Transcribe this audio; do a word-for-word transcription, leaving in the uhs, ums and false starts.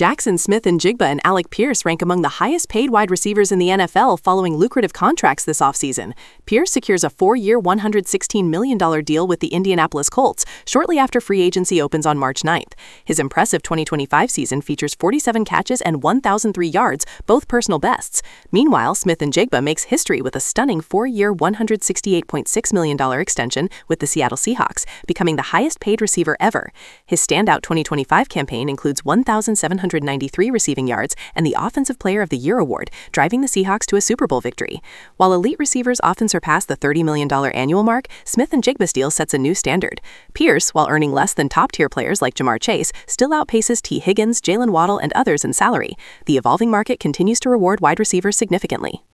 Jackson Smith-Njigba and Alec Pierce rank among the highest-paid wide receivers in the N F L following lucrative contracts this offseason. Pierce secures a four-year, one hundred sixteen million dollars deal with the Indianapolis Colts shortly after free agency opens on March ninth. His impressive twenty twenty-five season features forty-seven catches and one thousand three yards, both personal bests. Meanwhile, Smith-Njigba makes history with a stunning four-year, one hundred sixty-eight point six million dollars extension with the Seattle Seahawks, becoming the highest-paid receiver ever. His standout twenty twenty-five campaign includes one thousand seven hundred ninety-three receiving yards and the Offensive Player of the Year award, driving the Seahawks to a Super Bowl victory. While elite receivers often surpass the thirty million dollars annual mark, Smith-Njigba's deal sets a new standard. Pierce, while earning less than top-tier players like Ja'Marr Chase, still outpaces T. Higgins, Jalen Waddle, and others in salary. The evolving market continues to reward wide receivers significantly.